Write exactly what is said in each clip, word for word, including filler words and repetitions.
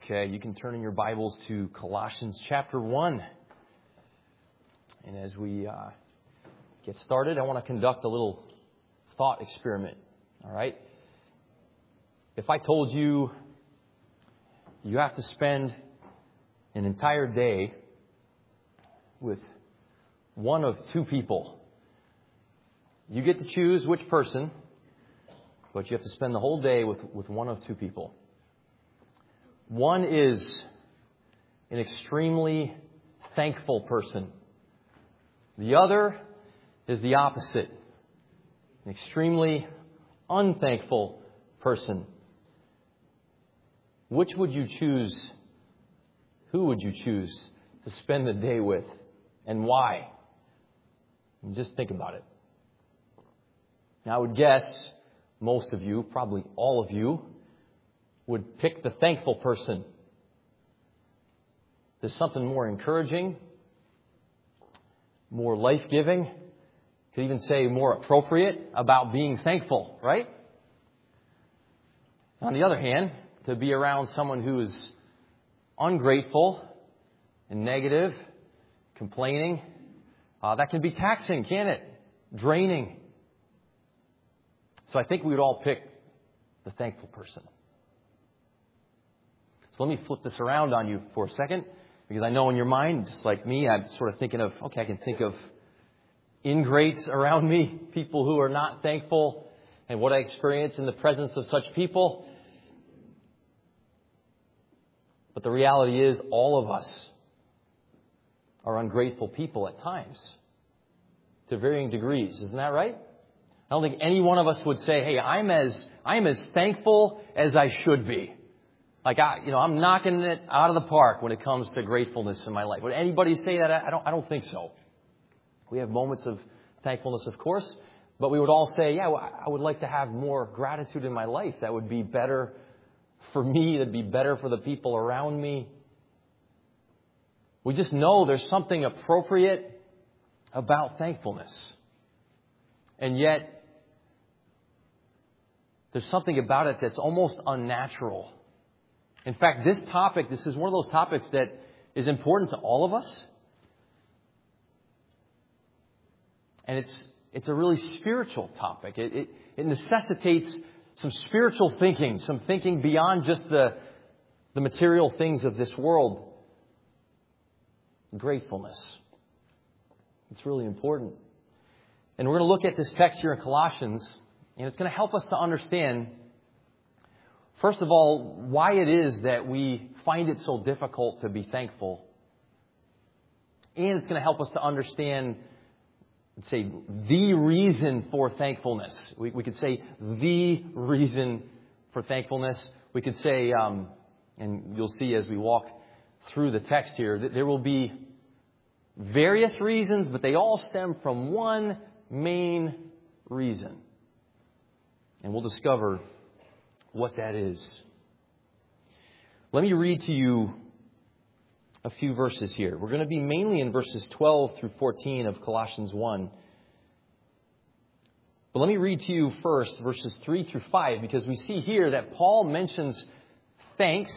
Okay, you can turn in your Bibles to Colossians chapter one. And as we uh, get started, I want to conduct a little thought experiment. All right? If I told you you have to spend an entire day with one of two people, you get to choose which person, but you have to spend the whole day with, with one of two people. One is an extremely thankful person. The other is the opposite, an extremely unthankful person. Which would you choose? Who would you choose to spend the day with, and why? And just think about it. Now, I would guess most of you, probably all of you, would pick the thankful person. There's something more encouraging, more life-giving, could even say more appropriate about being thankful, right? On the other hand, to be around someone who is ungrateful and negative, complaining, uh, that can be taxing, can't it? Draining. So I think we would all pick the thankful person. So let me flip this around on you for a second, because I know in your mind, just like me, I'm sort of thinking of, okay, I can think of ingrates around me, people who are not thankful, and what I experience in the presence of such people. But the reality is, all of us are ungrateful people at times, to varying degrees. Isn't that right? I don't think any one of us would say, hey, I'm as I'm as thankful as I should be. Like, I, you know, I'm knocking it out of the park when it comes to gratefulness in my life. Would anybody say that? I don't, I don't think so. We have moments of thankfulness, of course, but we would all say, yeah, well, I would like to have more gratitude in my life. That would be better for me. That'd be better for the people around me. We just know there's something appropriate about thankfulness. And yet, there's something about it that's almost unnatural. In fact, this topic, this is one of those topics that is important to all of us. And it's it's a really spiritual topic. It, it, it necessitates some spiritual thinking, some thinking beyond just the, the material things of this world. Gratefulness. It's really important. And we're going to look at this text here in Colossians, and it's going to help us to understand, first of all, why it is that we find it so difficult to be thankful. And it's going to help us to understand, let's say, the reason for thankfulness. We, we could say the reason for thankfulness. We could say, um, and you'll see as we walk through the text here, that there will be various reasons, but they all stem from one main reason. And we'll discover what that is. Let me read to you a few verses here. We're going to be mainly in verses twelve through fourteen of Colossians one. But let me read to you first verses three through five, because we see here that Paul mentions thanks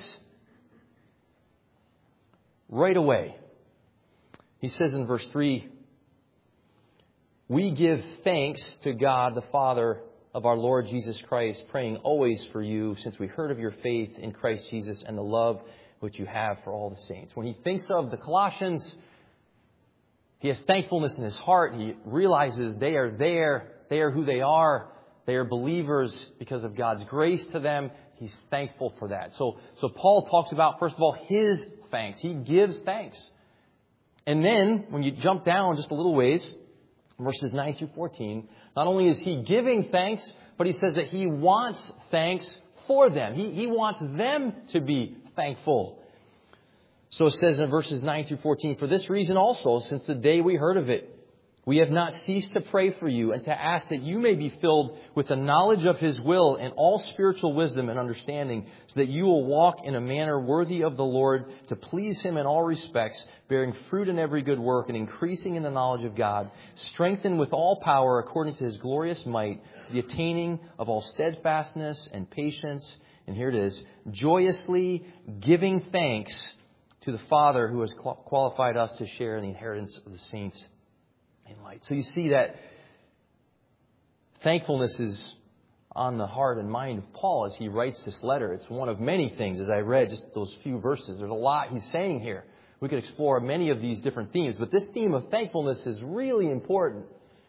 right away. He says in verse three, "We give thanks to God the Father of our Lord Jesus Christ, praying always for you, since we heard of your faith in Christ Jesus and the love which you have for all the saints." When he thinks of the Colossians, he has thankfulness in his heart. He realizes they are there. They are who they are. They are believers because of God's grace to them. He's thankful for that. So, so Paul talks about, first of all, his thanks. He gives thanks. And then, when you jump down just a little ways, verses nine through fourteen, not only is he giving thanks, but he says that he wants thanks for them. He, he wants them to be thankful. So it says in verses nine through fourteen, "For this reason also, since the day we heard of it, we have not ceased to pray for you and to ask that you may be filled with the knowledge of His will and all spiritual wisdom and understanding, so that you will walk in a manner worthy of the Lord, to please Him in all respects, bearing fruit in every good work and increasing in the knowledge of God, strengthened with all power according to His glorious might, to the attaining of all steadfastness and patience And here it is, joyously giving thanks to the Father who has qualified us to share in the inheritance of the saints in light. So you see that thankfulness is on the heart and mind of Paul as he writes this letter. It's one of many things, as I read just those few verses. There's a lot he's saying here. We could explore many of these different themes, but this theme of thankfulness is really important.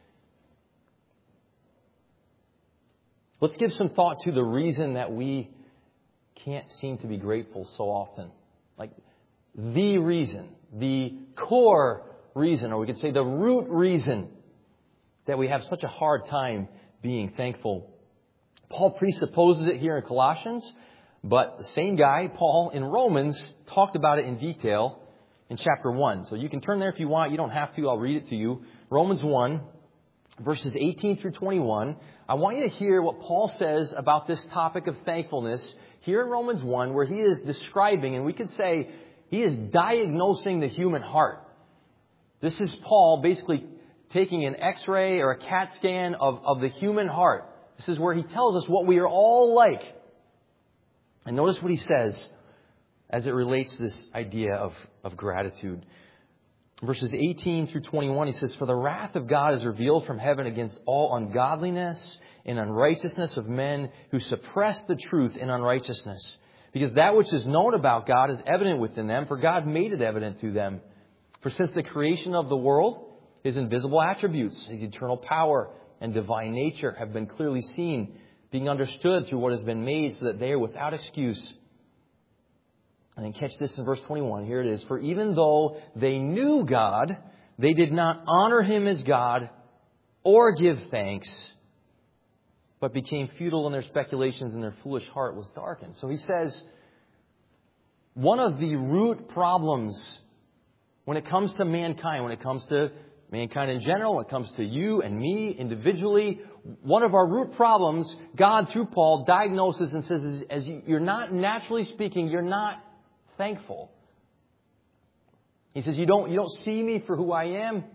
Let's give some thought to the reason that we can't seem to be grateful so often. Like the reason, the core reason, or we could say the root reason that we have such a hard time being thankful. Paul presupposes it here in Colossians, but the same guy, Paul, in Romans, talked about it in detail in chapter one. So you can turn there if you want. You don't have to. I'll read it to you. Romans one, verses eighteen through twenty-one. I want you to hear what Paul says about this topic of thankfulness here in Romans one, where he is describing, and we could say he is diagnosing the human heart. This is Paul basically taking an x-ray or a CAT scan of, of the human heart. This is where he tells us what we are all like. And notice what he says as it relates to this idea of, of gratitude. Verses eighteen through twenty-one, he says, "For the wrath of God is revealed from heaven against all ungodliness and unrighteousness of men who suppress the truth in unrighteousness. Because that which is known about God is evident within them, for God made it evident to them. For since the creation of the world, His invisible attributes, His eternal power and divine nature have been clearly seen, being understood through what has been made, so that they are without excuse." And then catch this in verse twenty-one. Here it is. "For even though they knew God, they did not honor Him as God or give thanks, but became futile in their speculations, and their foolish heart was darkened." So he says, one of the root problems when it comes to mankind, when it comes to mankind in general, when it comes to you and me individually, one of our root problems, God, through Paul, diagnoses and says, as you, you're not, naturally speaking, you're not thankful. He says, you don't, you don't see me for who I am.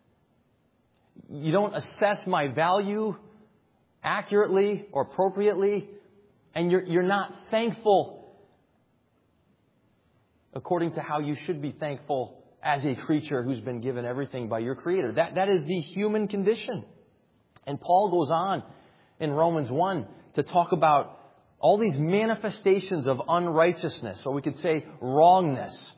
You don't assess my value accurately or appropriately. And you're, you're not thankful according to how you should be thankful as a creature who's been given everything by your Creator. That, that is the human condition. And Paul goes on in Romans one to talk about all these manifestations of unrighteousness, or we could say wrongness.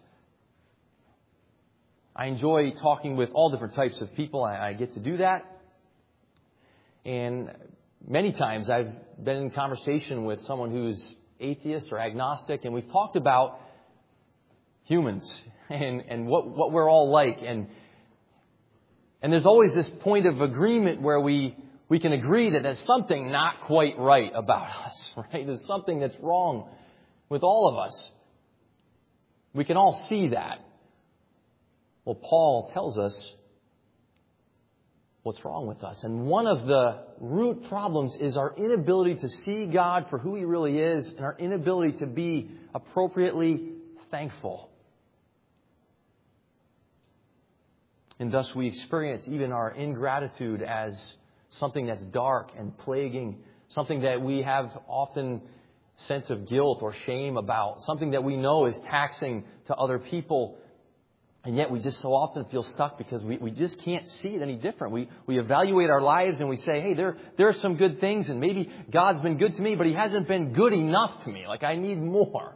I enjoy talking with all different types of people. I, I get to do that. And many times I've been in conversation with someone who's atheist or agnostic, and we've talked about humans and, and what, what we're all like. And, and there's always this point of agreement where we We can agree that there's something not quite right about us, right? There's something that's wrong with all of us. We can all see that. Well, Paul tells us what's wrong with us. And one of the root problems is our inability to see God for who He really is, and our inability to be appropriately thankful. And thus we experience even our ingratitude as something that's dark and plaguing, something that we have often sense of guilt or shame about, something that we know is taxing to other people. And yet we just so often feel stuck because we, we just can't see it any different. We we evaluate our lives and we say, hey, there, there are some good things, and maybe God's been good to me, but He hasn't been good enough to me. Like, I need more.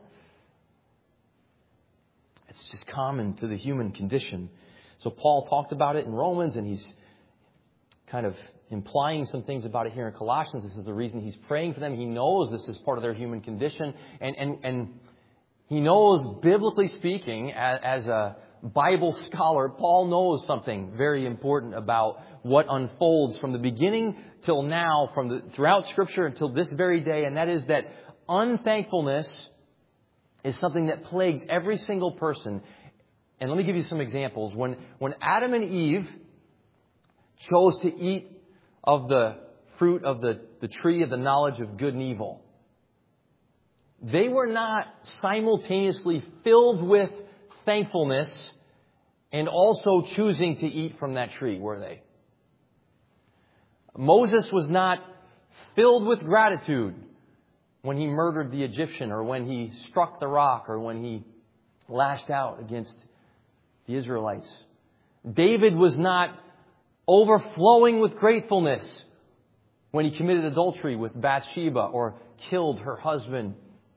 It's just common to the human condition. So Paul talked about it in Romans, and he's kind of implying some things about it here in Colossians. This is the reason he's praying for them. He knows this is part of their human condition. And and, and he knows, biblically speaking, as, as a Bible scholar, Paul knows something very important about what unfolds from the beginning till now, from the, throughout Scripture until this very day. And that is that unthankfulness is something that plagues every single person. And let me give you some examples. When, when Adam and Eve chose to eat of the fruit of the, the tree of the knowledge of good and evil, they were not simultaneously filled with thankfulness and also choosing to eat from that tree, were they? Moses was not filled with gratitude when he murdered the Egyptian, or when he struck the rock, or when he lashed out against the Israelites. David was not overflowing with gratefulness when he committed adultery with Bathsheba or killed her husband.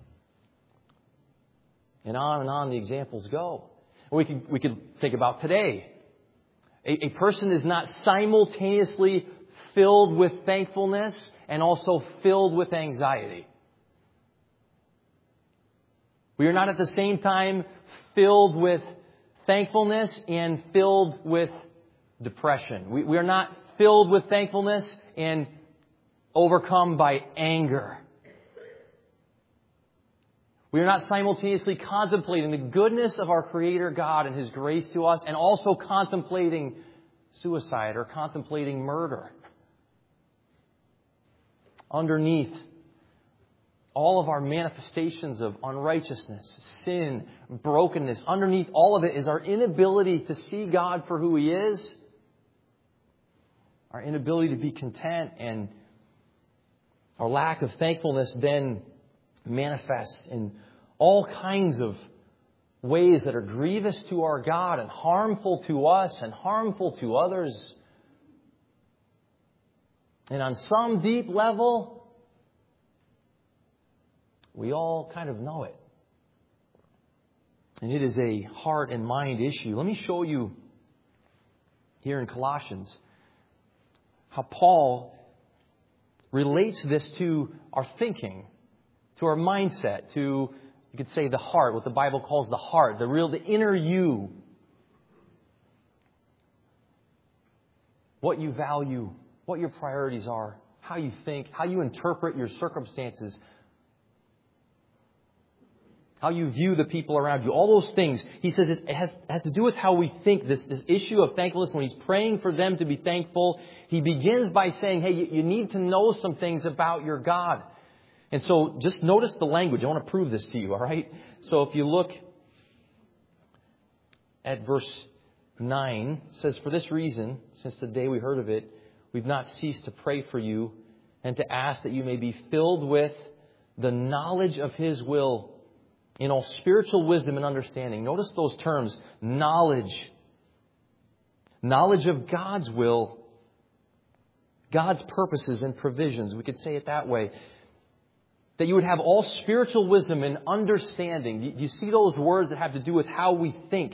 And on and on the examples go. We could, we could think about today. A, a person is not simultaneously filled with thankfulness and also filled with anxiety. We are not at the same time filled with thankfulness and filled with depression. We, we are not filled with thankfulness and overcome by anger. We are not simultaneously contemplating the goodness of our Creator God and His grace to us, and also contemplating suicide or contemplating murder. Underneath all of our manifestations of unrighteousness, sin, brokenness, underneath all of it is our inability to see God for who He is, our inability to be content, and our lack of thankfulness then manifests in all kinds of ways that are grievous to our God and harmful to us and harmful to others. And on some deep level, we all kind of know it. And it is a heart and mind issue. Let me show you here in Colossians how Paul relates this to our thinking, to our mindset, to, you could say, the heart, what the Bible calls the heart, the real, the inner you. What you value, what your priorities are, how you think, how you interpret your circumstances, how you view the people around you, all those things. He says it has, has to do with how we think. This, this issue of thankfulness, when he's praying for them to be thankful, he begins by saying, hey, you, you need to know some things about your God. And so just notice the language. I want to prove this to you, all right? So if you look at verse nine, it says, for this reason, since the day we heard of it, we've not ceased to pray for you and to ask that you may be filled with the knowledge of His will in all spiritual wisdom and understanding. Notice those terms, knowledge. Knowledge of God's will, God's purposes and provisions. We could say it that way. That you would have all spiritual wisdom and understanding. Do you see those words that have to do with how we think?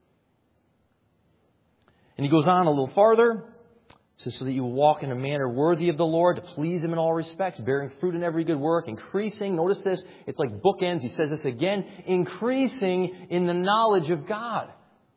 And he goes on a little farther. It says, so that you will walk in a manner worthy of the Lord, to please Him in all respects, bearing fruit in every good work, increasing. Notice this. It's like bookends. He says this again. Increasing in the knowledge of God.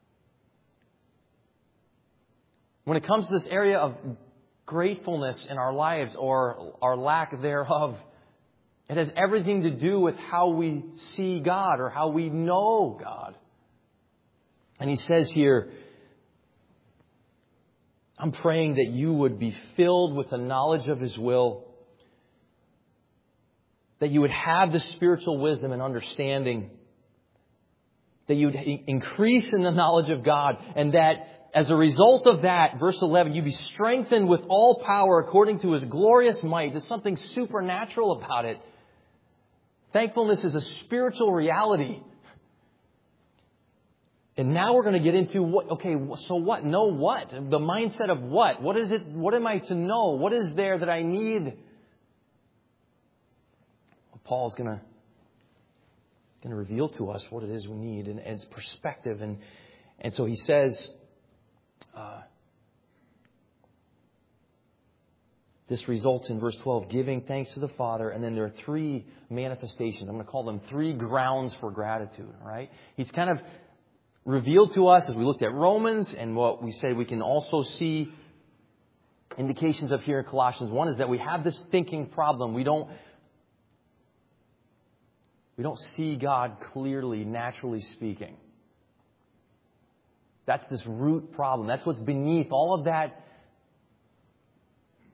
When it comes to this area of gratefulness in our lives, or our lack thereof, it has everything to do with how we see God or how we know God. And he says here, I'm praying that you would be filled with the knowledge of His will, that you would have the spiritual wisdom and understanding, that you would increase in the knowledge of God, and that as a result of that, verse eleven, you be strengthened with all power according to His glorious might. There's something supernatural about it. Thankfulness is a spiritual reality. And now we're going to get into what, okay, so what? Know what? The mindset of what? What is it? What am I to know? What is there that I need? Well, Paul's going to, going to reveal to us what it is we need, and, and its perspective. And, and so he says, uh, this results in verse twelve, giving thanks to the Father. And then there are three manifestations. I'm going to call them three grounds for gratitude. All right? He's kind of revealed to us as we looked at Romans, and what we say we can also see indications of here in Colossians. One is that we have this thinking problem. We don't, we don't see God clearly, naturally speaking. That's this root problem. That's what's beneath all of that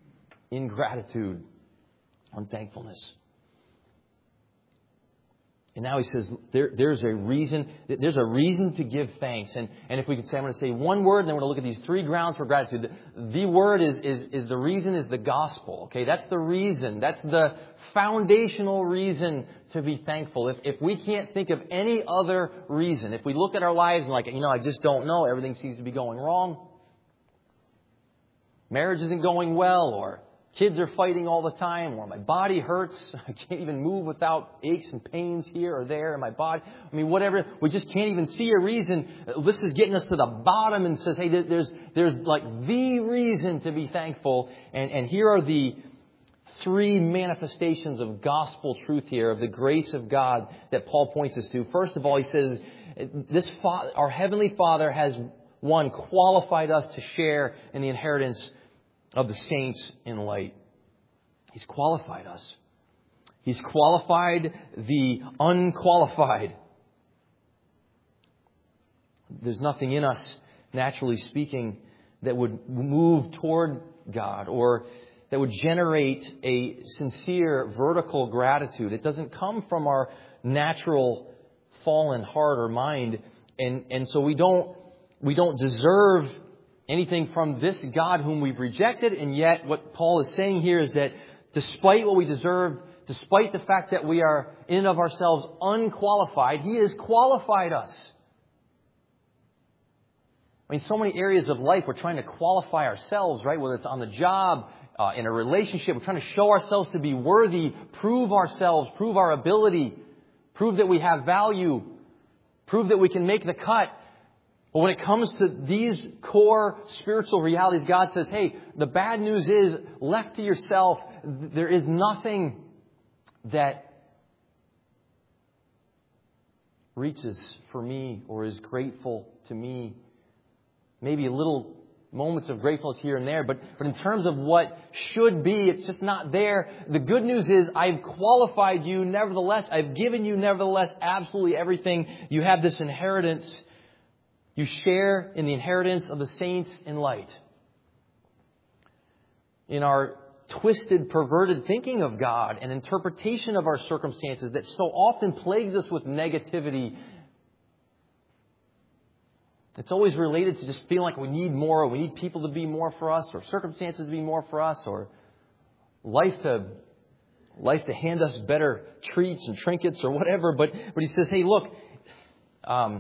ingratitude, unthankfulness. And now he says there, there's a reason, there's a reason to give thanks. And, and if we could say, I'm going to say one word, and then we're going to look at these three grounds for gratitude. The, the word is, is, is the reason is the gospel. Okay, that's the reason. That's the foundational reason to be thankful. If, if we can't think of any other reason, if we look at our lives and like, you know, I just don't know, everything seems to be going wrong. Marriage isn't going well, or kids are fighting all the time, or my body hurts. I can't even move without aches and pains here or there in my body. I mean, whatever. We just can't even see a reason. This is getting us to the bottom and says, hey, there's there's like the reason to be thankful. And, and here are the three manifestations of gospel truth here, of the grace of God that Paul points us to. First of all, he says, this Father, our Heavenly Father has, one, qualified us to share in the inheritance of the saints in light. He's qualified us. He's qualified the unqualified. There's nothing in us, naturally speaking, that would move toward God or that would generate a sincere vertical gratitude. It doesn't come from our natural fallen heart or mind. And, and so we don't, we don't deserve anything from this God whom we've rejected. And yet what Paul is saying here is that despite what we deserve, despite the fact that we are in and of ourselves unqualified, He has qualified us. I mean, so many areas of life we're trying to qualify ourselves, right? Whether it's on the job, uh, in a relationship, we're trying to show ourselves to be worthy, prove ourselves, prove our ability, prove that we have value, prove that we can make the cut. But when it comes to these core spiritual realities, God says, hey, the bad news is, left to yourself, there is nothing that reaches for me or is grateful to me. Maybe a little moments of gratefulness here and there, but, but in terms of what should be, it's just not there. The good news is I've qualified you nevertheless. I've given you nevertheless absolutely everything. You have this inheritance. You share in the inheritance of the saints in light. In our twisted, perverted thinking of God and interpretation of our circumstances that so often plagues us with negativity, it's always related to just feeling like we need more, or we need people to be more for us, or circumstances to be more for us, or life to life to hand us better treats and trinkets or whatever. But but he says, hey, look, um,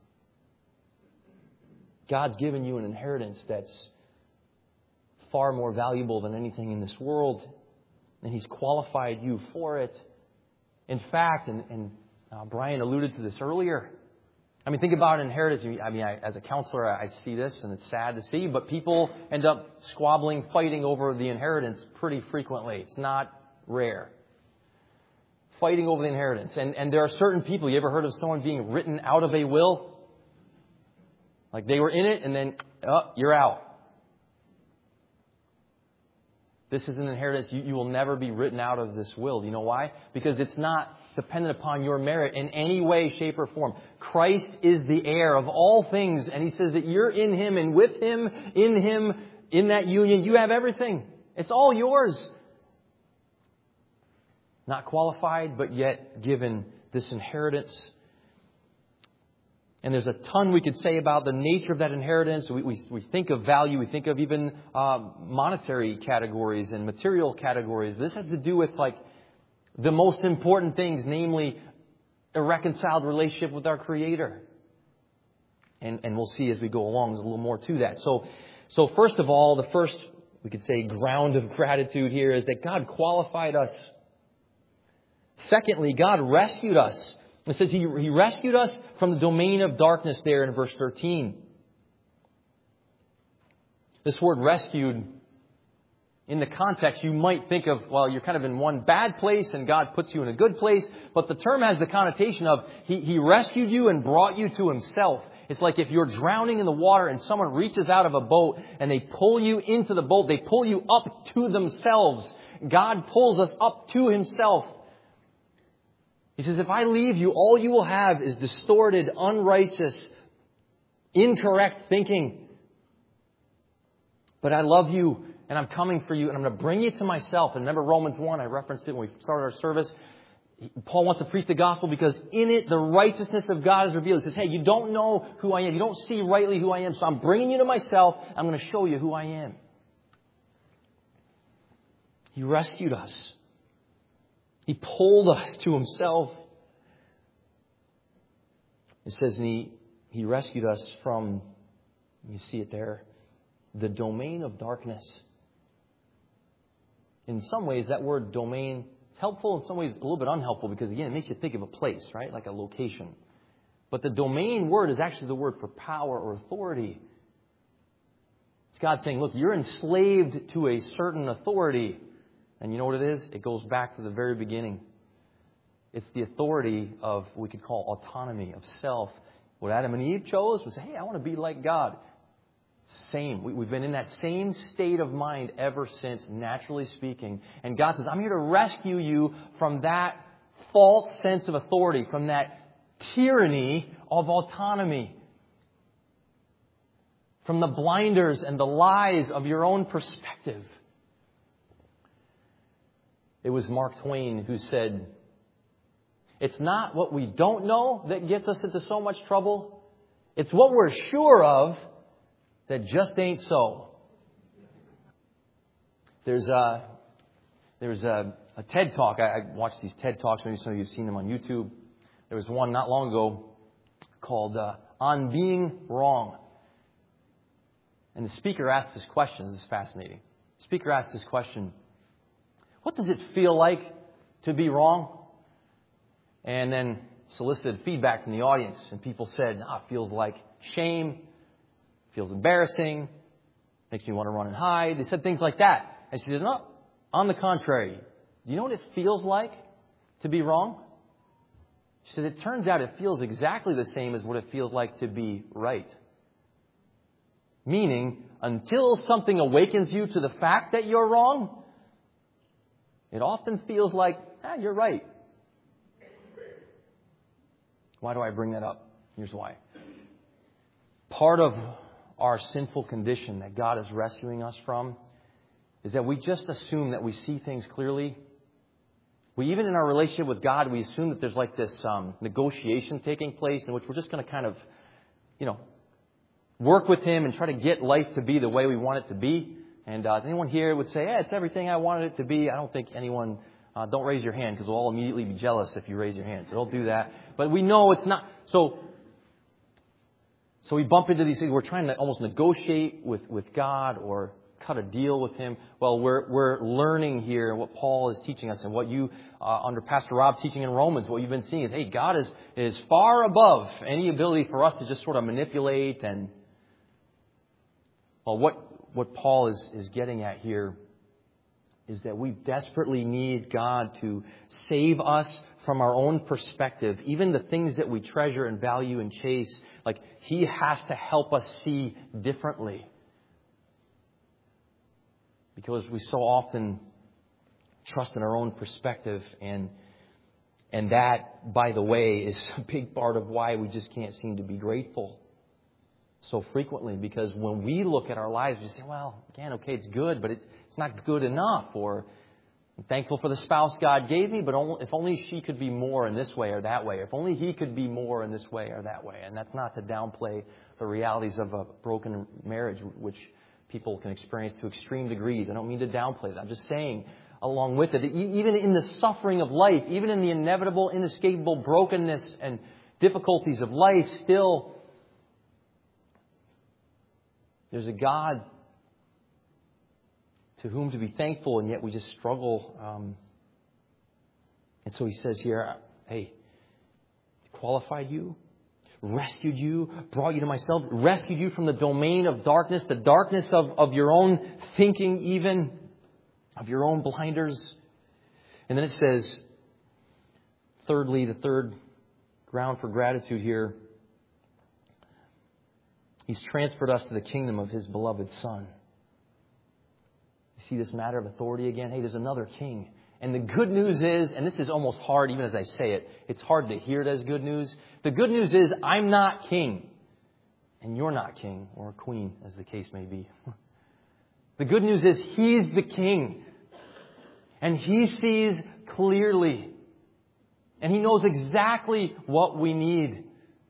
God's given you an inheritance that's far more valuable than anything in this world, and He's qualified you for it. In fact, and, and uh, Brian alluded to this earlier, I mean, think about inheritance. I mean, I, as a counselor, I see this, and it's sad to see, but people end up squabbling, fighting over the inheritance pretty frequently. It's not rare. Fighting over the inheritance. And, and there are certain people, you ever heard of someone being written out of a will? Like they were in it, and then, oh, you're out. This is an inheritance. You, you will never be written out of this will. Do you know why? Because it's not dependent upon your merit in any way, shape, or form. Christ is the heir of all things, and He says that you're in Him, and with Him, in Him, in that union, you have everything. It's all yours. Not qualified, but yet given this inheritance. And there's a ton we could say about the nature of that inheritance. We, we, we think of value. We think of even uh, monetary categories and material categories. This has to do with like the most important things, namely a reconciled relationship with our Creator. And, and we'll see as we go along, there's a little more to that. So, so first of all, the first, we could say, ground of gratitude here is that God qualified us. Secondly, God rescued us. It says he, he rescued us from the domain of darkness there in verse thirteen. This word rescued, in the context, you might think of, well, you're kind of in one bad place and God puts you in a good place. But the term has the connotation of he, he rescued you and brought you to Himself. It's like if you're drowning in the water and someone reaches out of a boat and they pull you into the boat. They pull you up to themselves. God pulls us up to Himself. He says, if I leave you, all you will have is distorted, unrighteous, incorrect thinking. But I love you, and I'm coming for you, and I'm going to bring you to myself. And remember Romans one, I referenced it when we started our service. Paul wants to preach the gospel because in it the righteousness of God is revealed. He says, hey, you don't know who I am. You don't see rightly who I am. So I'm bringing you to myself. I'm going to show you who I am. He rescued us. He pulled us to himself. It says he, he rescued us from, you see it there, the domain of darkness. In some ways, that word domain is helpful. In some ways, a little bit unhelpful because, again, it makes you think of a place, right? Like a location. But the domain word is actually the word for power or authority. It's God saying, look, you're enslaved to a certain authority. And you know what it is? It goes back to the very beginning. It's the authority of what we could call autonomy, of self. What Adam and Eve chose was, hey, I want to be like God. Same. We, we've been in that same state of mind ever since, naturally speaking. And God says, I'm here to rescue you from that false sense of authority, from that tyranny of autonomy, from the blinders and the lies of your own perspective. It was Mark Twain who said, it's not what we don't know that gets us into so much trouble. It's what we're sure of that just ain't so. There's a, there's a, a TED Talk. I, I watch these TED Talks. Maybe some of you have seen them on YouTube. There was one not long ago called uh, On Being Wrong. And the speaker asked this question. This is fascinating. The speaker asked this question. What does it feel like to be wrong? And then solicited feedback from the audience. And people said, ah, it feels like shame. Feels embarrassing. Makes me want to run and hide. They said things like that. And she says, no, on the contrary. Do you know what it feels like to be wrong? She said, it turns out it feels exactly the same as what it feels like to be right. Meaning, until something awakens you to the fact that you're wrong, it often feels like, ah, you're right. Why do I bring that up? Here's why. Part of our sinful condition that God is rescuing us from is that we just assume that we see things clearly. We, even in our relationship with God, we assume that there's like this um, negotiation taking place in which we're just going to kind of, you know, work with Him and try to get life to be the way we want it to be. And uh, anyone here would say, yeah, it's everything I wanted it to be. I don't think anyone, uh, don't raise your hand because we'll all immediately be jealous if you raise your hand. So don't do that. But we know it's not. So, so we bump into these things. We're trying to almost negotiate with, with God or cut a deal with Him. Well, we're, we're learning here what Paul is teaching us and what you, uh, under Pastor Rob teaching in Romans, what you've been seeing is, hey, God is, is far above any ability for us to just sort of manipulate and, well, what, what Paul is, is getting at here is that we desperately need God to save us from our own perspective. Even the things that we treasure and value and chase, like He has to help us see differently. Because we so often trust in our own perspective, and and that, by the way, is a big part of why we just can't seem to be grateful so frequently. Because when we look at our lives, we say, well, again, okay, it's good, but it, it's not good enough. Or I'm thankful for the spouse God gave me, but only, if only she could be more in this way or that way. If only he could be more in this way or that way. And that's not to downplay the realities of a broken marriage, which people can experience to extreme degrees. I don't mean to downplay that. I'm just saying, along with it, even in the suffering of life, even in the inevitable, inescapable brokenness and difficulties of life, still, there's a God to whom to be thankful, and yet we just struggle. Um, and so he says here, hey, qualified you, rescued you, brought you to myself, rescued you from the domain of darkness, the darkness of, of your own thinking, even of your own blinders. And then it says, thirdly, the third ground for gratitude here, He's transferred us to the kingdom of His beloved Son. You see this matter of authority again? Hey, there's another king. And the good news is, and this is almost hard even as I say it, it's hard to hear it as good news. The good news is I'm not king. And you're not king or queen, as the case may be. The good news is He's the king. And He sees clearly. And He knows exactly what we need.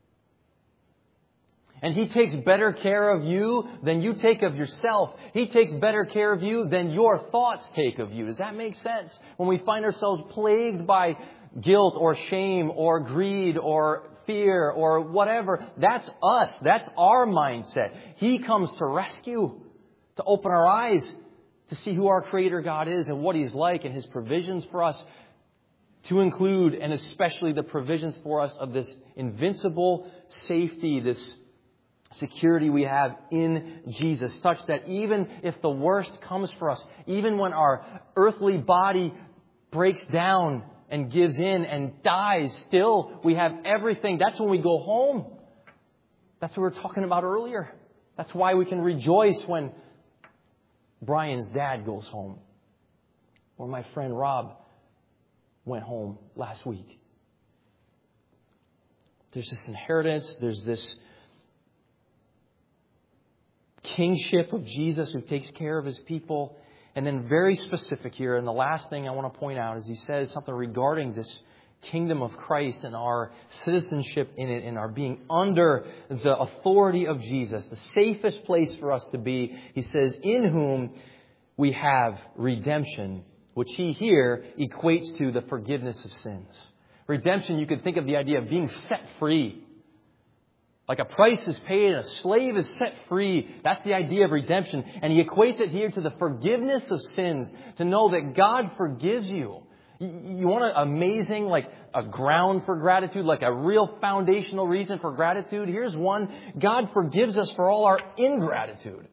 And He takes better care of you than you take of yourself. He takes better care of you than your thoughts take of you. Does that make sense? When we find ourselves plagued by guilt or shame or greed or fear or whatever, that's us. That's our mindset. He comes to rescue, to open our eyes, to see who our Creator God is and what He's like and His provisions for us, to include and especially the provisions for us of this invincible safety, this security we have in Jesus, such that even if the worst comes for us, even when our earthly body breaks down and gives in and dies, still we have everything. That's when we go home. That's what we were talking about earlier. That's why we can rejoice when Brian's dad goes home, or my friend Rob went home last week. There's this inheritance. There's this kingship of Jesus who takes care of His people. And then very specific here, and the last thing I want to point out is He says something regarding this kingdom of Christ and our citizenship in it and our being under the authority of Jesus. The safest place for us to be, He says, in whom we have redemption, which He here equates to the forgiveness of sins. Redemption, you could think of the idea of being set free. Like a price is paid and a slave is set free. That's the idea of redemption. And He equates it here to the forgiveness of sins. To know that God forgives you. You want an amazing, like a ground for gratitude, like a real foundational reason for gratitude? Here's one. God forgives us for all our ingratitude.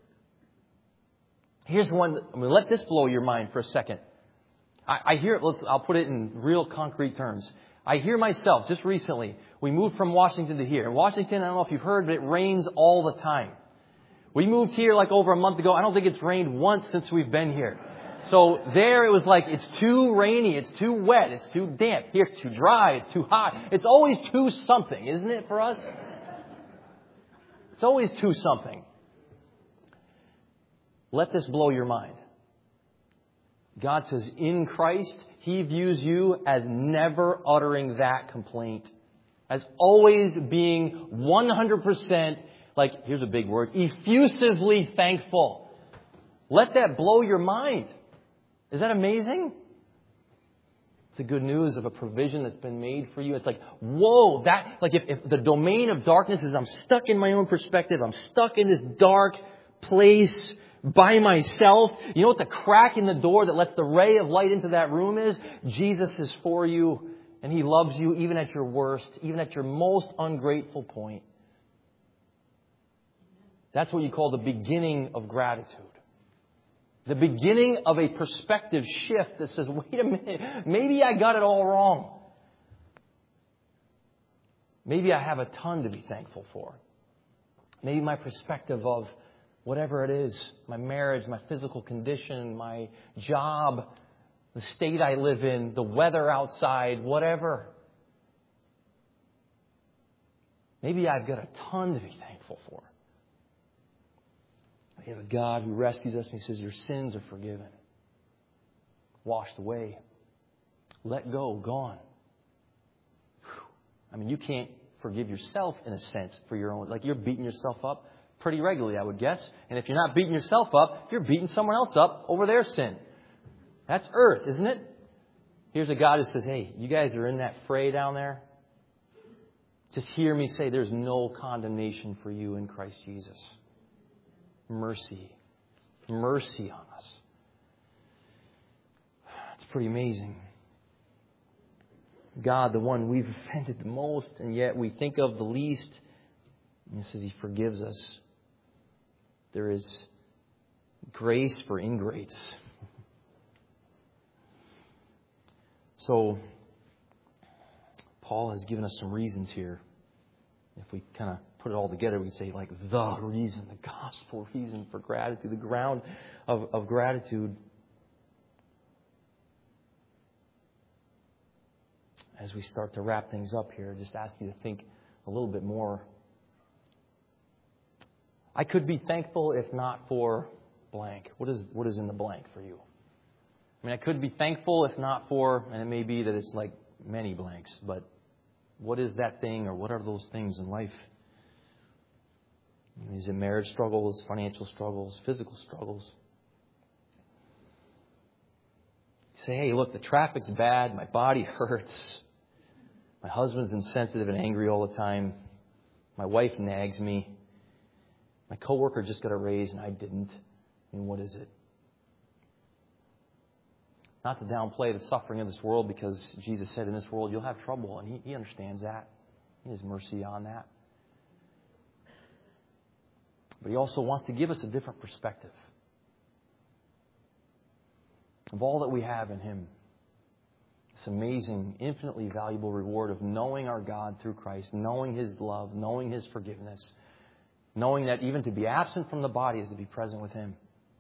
Here's one. I mean, let this blow your mind for a second. I, I hear it. Let's, I'll put it in real concrete terms. I hear myself, just recently, we moved from Washington to here. In Washington, I don't know if you've heard, but it rains all the time. We moved here like over a month ago. I don't think it's rained once since we've been here. So there it was like, it's too rainy, it's too wet, it's too damp. Here it's too dry, it's too hot. It's always too something, isn't it, for us? It's always too something. Let this blow your mind. God says, in Christ, He views you as never uttering that complaint. As always being one hundred percent, like, here's a big word, effusively thankful. Let that blow your mind. Is that amazing? It's the good news of a provision that's been made for you. It's like, whoa, that, like if, if the domain of darkness is I'm stuck in my own perspective, I'm stuck in this dark place by myself. You know what the crack in the door that lets the ray of light into that room is? Jesus is for you, and He loves you even at your worst, even at your most ungrateful point. That's what you call the beginning of gratitude. The beginning of a perspective shift that says, wait a minute, maybe I got it all wrong. Maybe I have a ton to be thankful for. Maybe my perspective of whatever it is, my marriage, my physical condition, my job, the state I live in, the weather outside, whatever. Maybe I've got a ton to be thankful for. We have a God who rescues us and He says, your sins are forgiven. Washed away. Let go. Gone. Whew. I mean, you can't forgive yourself in a sense for your own. Like you're beating yourself up pretty regularly, I would guess. And if you're not beating yourself up, you're beating someone else up over their sin. That's earth, isn't it? Here's a God who says, hey, you guys are in that fray down there. Just hear me say there's no condemnation for you in Christ Jesus. Mercy. Mercy on us. It's pretty amazing. God, the one we've offended the most, and yet we think of the least. And He says He forgives us. There is grace for ingrates. So, Paul has given us some reasons here. If we kind of put it all together, we could say like the reason, the gospel reason for gratitude, the ground of, of gratitude. As we start to wrap things up here, just ask you to think a little bit more. I could be thankful if not for blank. What is what is in the blank for you? I mean, I could be thankful if not for, and it may be that it's like many blanks, but what is that thing, or what are those things in life? Is it marriage struggles, financial struggles, physical struggles? You say, hey, look, the traffic's bad, my body hurts, my husband's insensitive and angry all the time, my wife nags me, my coworker just got a raise and I didn't. I mean, what is it? Not to downplay the suffering of this world, because Jesus said in this world you'll have trouble, and He, he understands that. He has mercy on that. But He also wants to give us a different perspective of all that we have in Him. This amazing, infinitely valuable reward of knowing our God through Christ, knowing His love, knowing His forgiveness, knowing that even to be absent from the body is to be present with Him.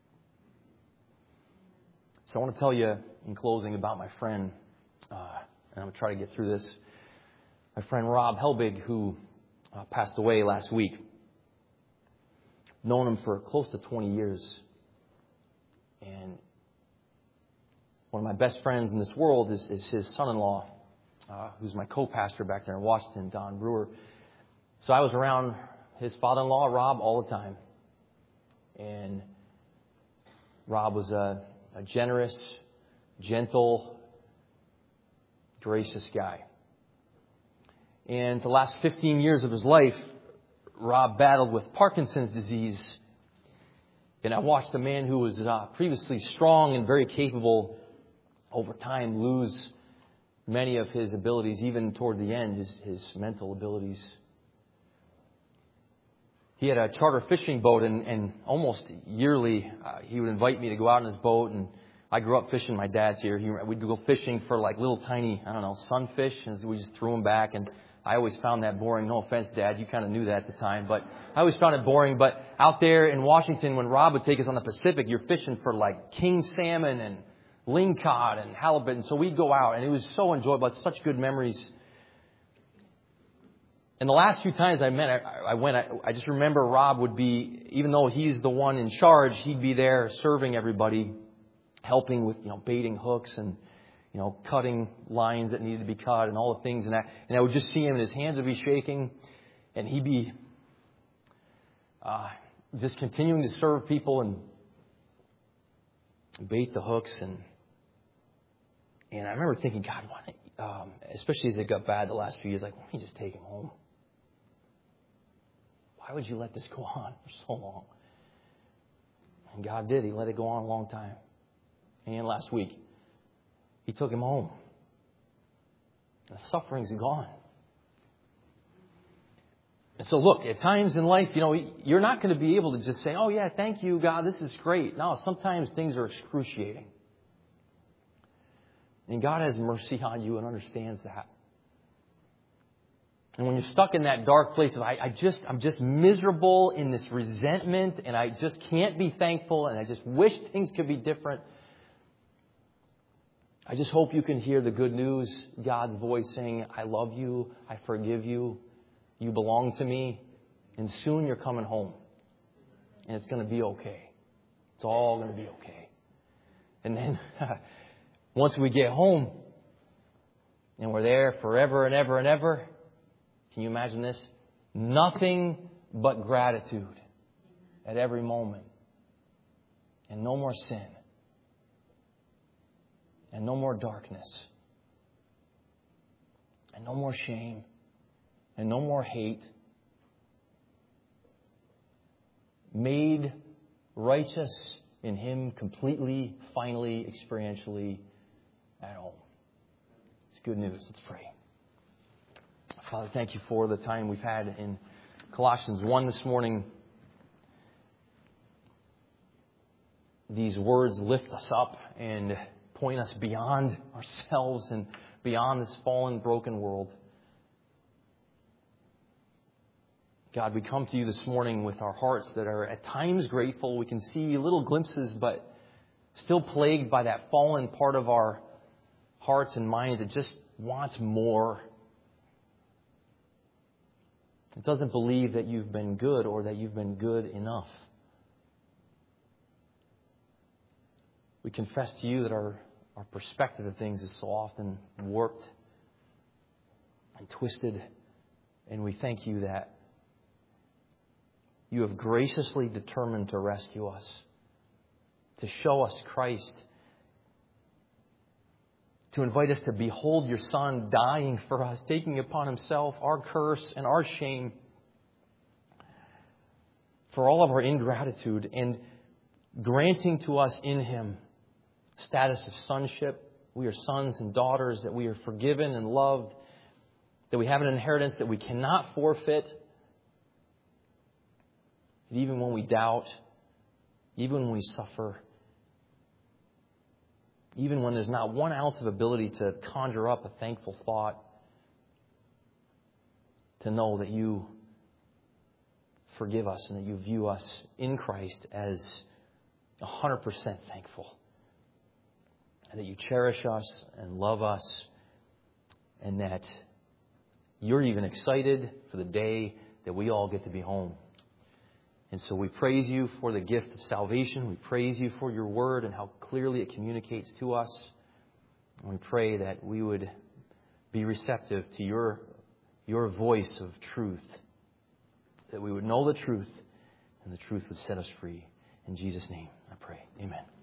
So I want to tell you in closing about my friend, uh, and I'm going to try to get through this. My friend Rob Helbig, who uh, passed away last week. Known him for close to twenty years. And one of my best friends in this world is, is his son-in-law, uh, who's my co-pastor back there in Washington, Don Brewer. So I was around his father-in-law, Rob, all the time. And Rob was a, a generous, gentle, gracious guy. And the last fifteen years of his life, Rob battled with Parkinson's disease. And I watched a man who was uh, previously strong and very capable over time lose many of his abilities, even toward the end, his, his mental abilities. He had a charter fishing boat, and, and almost yearly uh, he would invite me to go out on his boat. And I grew up fishing. My dad's here. He, we'd go fishing for like little tiny, I don't know, sunfish, and we just threw them back. And I always found that boring. No offense, Dad. You kind of knew that at the time. But I always found it boring. But out there in Washington, when Rob would take us on the Pacific, you're fishing for like king salmon and lingcod and halibut. And so we'd go out, and it was so enjoyable. It's such good memories. And the last few times I met, I, I went, I, I just remember Rob would be, even though he's the one in charge, he'd be there serving everybody, helping with, you know, baiting hooks and, you know, cutting lines that needed to be cut and all the things. And I, and I would just see him, and his hands would be shaking, and he'd be uh, just continuing to serve people and bait the hooks. And and I remember thinking, God, why don't, um, especially as it got bad the last few years, like, why don't you just take him home? Why would you let this go on for so long? And God did. He let it go on a long time. And last week, He took him home. The suffering's gone. And so look, at times in life, you know, you're not going to be able to just say, oh yeah, thank you, God, this is great. No, sometimes things are excruciating. And God has mercy on you and understands that. And when you're stuck in that dark place of, I, I just, I'm just miserable in this resentment, and I just can't be thankful, and I just wish things could be different. I just hope you can hear the good news, God's voice saying, I love you, I forgive you, you belong to me, and soon you're coming home. And it's going to be okay. It's all going to be okay. And then once we get home, and we're there forever and ever and ever, can you imagine this? Nothing but gratitude at every moment. And no more sin. And no more darkness. And no more shame. And no more hate. Made righteous in Him completely, finally, experientially at home. It's good news. Let's pray. Father, thank you for the time we've had in Colossians one this morning. These words lift us up and point us beyond ourselves and beyond this fallen, broken world. God, we come to you this morning with our hearts that are at times grateful. We can see little glimpses, but still plagued by that fallen part of our hearts and minds that just wants more. It doesn't believe that you've been good or that you've been good enough. We confess to you that our, our perspective of things is so often warped. and twisted. And we thank you that you have graciously determined to rescue us, to show us Christ, to invite us to behold your Son dying for us, taking upon himself our curse and our shame for all of our ingratitude, and granting to us in him status of sonship. We are sons and daughters, that we are forgiven and loved, that we have an inheritance that we cannot forfeit. And even when we doubt, even when we suffer, even when there's not one ounce of ability to conjure up a thankful thought, to know that you forgive us and that you view us in Christ as one hundred percent thankful. And that you cherish us and love us, and that you're even excited for the day that we all get to be home. And so we praise you for the gift of salvation. We praise you for your word and how clearly it communicates to us. And we pray that we would be receptive to your, your voice of truth, that we would know the truth, and the truth would set us free. In Jesus' name, I pray. Amen.